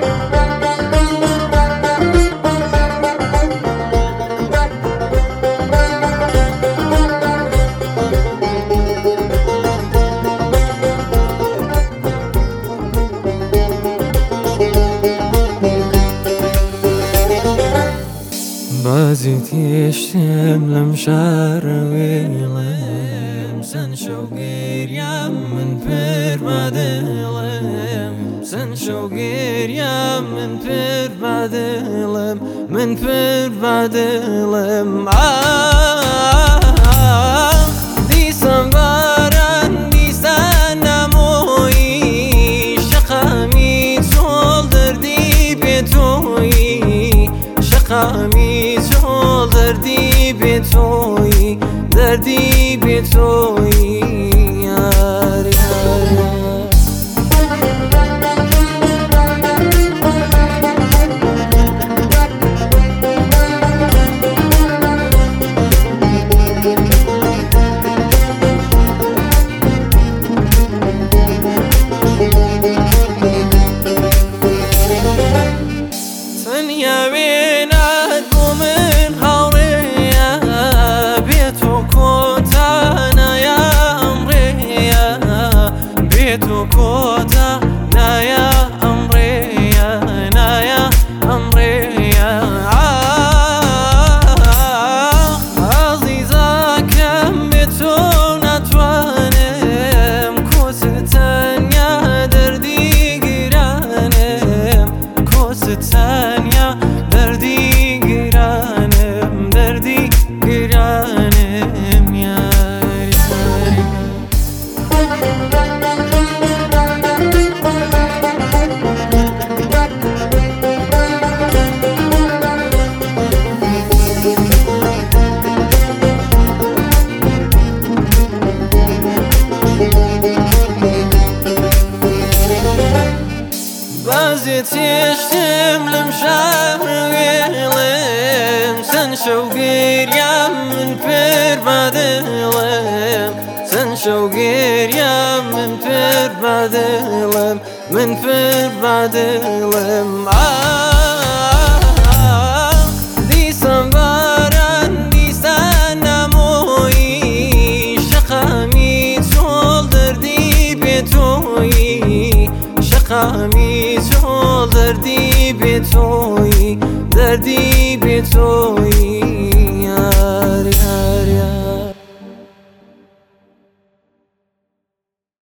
بازی تیشتم لم شهر ویلم سن شوگیریم من پر بدلم سن شوگیریم من پر بدلم من پر بدلم دیسم باران دیسن نمویی شقمی چول دردی به تویی شقمی چول دردی به تویی دردی به تویی یار یار تنیا وینات بومن هاوریا بیتو کوتانا یا امریا بیتو کوتانا یا امریا نایا امریا عزیزا کم بیتو نتوانم کوستانیا دردی گرانم کوستانیا دردی گرانم دردی گرانم یار یار بازی تیشتم لم شهر ویلم سن شوگیریم من پر بدلم سن شوگیریم من پر بدلم من پر بدلم